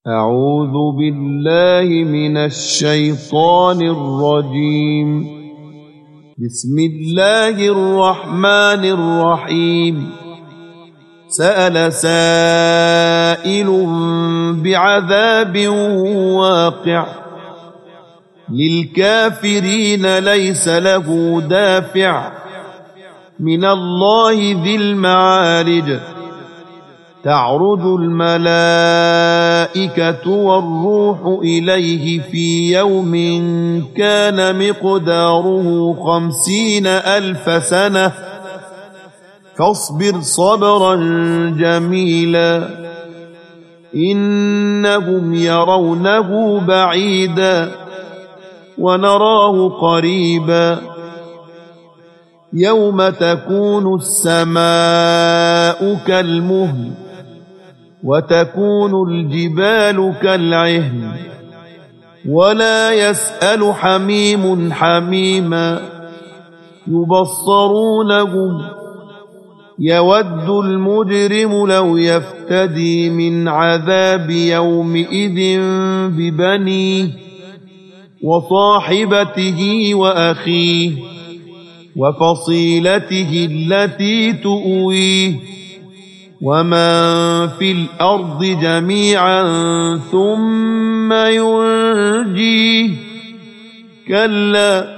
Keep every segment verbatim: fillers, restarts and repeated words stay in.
أعوذ بالله من الشيطان الرجيم. بسم الله الرحمن الرحيم. سأل سائل بعذاب واقع للكافرين ليس له دافع من الله ذي المعارج. تعرج الملائكة والروح إليه في يوم كان مقداره خمسين ألف سنة فاصبر صبرا جميلا إنهم يرونه بعيدا ونراه قريبا يوم تكون السماء كالمهل وتكون الجبال كالعهن ولا يسأل حميم حميما يبصرونهم يود المجرم لو يفتدي من عذاب يومئذ ببنيه وصاحبته وأخيه وفصيلته التي تؤويه ومن في الأرض جميعا ثم ينجيه كلا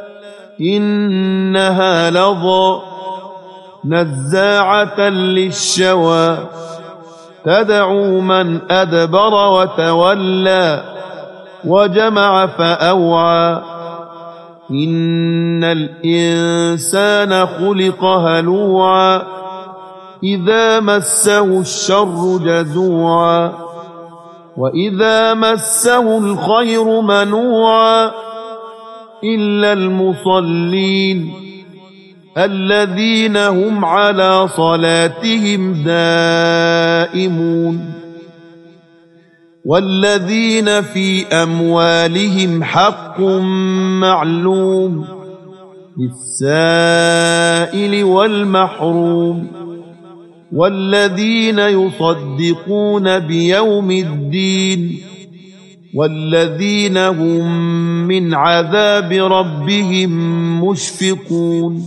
إنها لظى نزاعة للشوى تدعو من أدبر وتولى وجمع فأوعى إن الإنسان خلق هلوعا إذا مسه الشر جزوعا وإذا مسه الخير منوعا إلا المصلين الذين هم على صلاتهم دائمون والذين في أموالهم حق معلوم للسائل والمحروم والذين يصدقون بيوم الدين والذين هم من عذاب ربهم مشفقون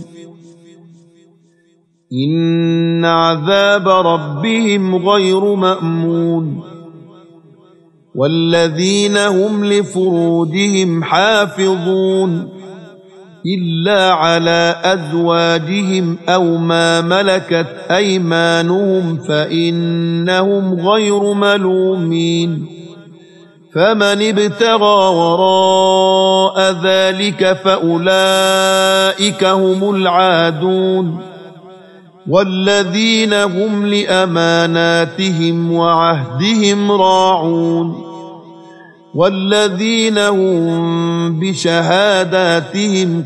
إن عذاب ربهم غير مأمون والذين هم لفروجهم حافظون إلا على أزواجهم أو ما ملكت أيمانهم فإنهم غير ملومين فمن ابتغى وراء ذلك فأولئك هم العادون والذين هم لأماناتهم وعهدهم راعون والذين هم بشهاداتهم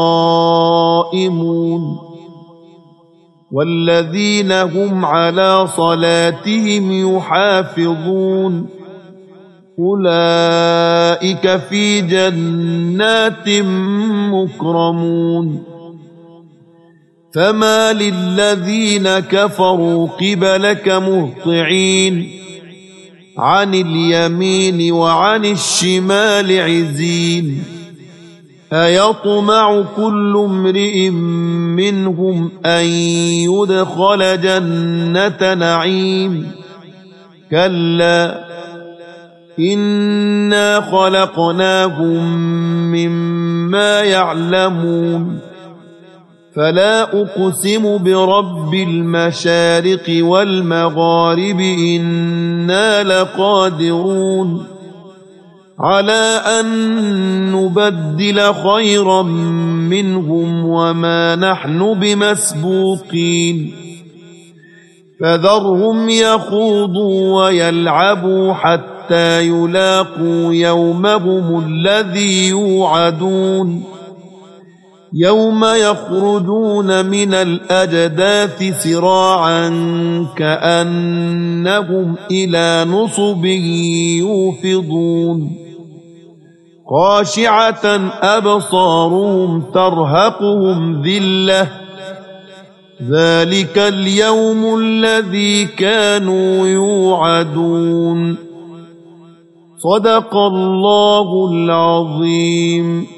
قائمون والذين هم على صلاتهم يحافظون أولئك في جنات مكرمون فما للذين كفروا قبلك مهطعين عن اليمين وعن الشمال عزين أيطمع كل امرئ منهم أن يدخل جنة نعيم كلا إنا خلقناهم مما يعلمون فلا أقسم برب المشارق والمغارب إنا لقادرون على أن نبدل خيرا منهم وما نحن بمسبوقين فذرهم يخوضوا ويلعبوا حتى يلاقوا يومهم الذي يوعدون يوم يخرجون من الأجداث سراعا كأنهم إلى نصب يوفضون خاشعة أبصارهم ترهقهم ذلة ذلك اليوم الذي كانوا يوعدون صدق الله العظيم.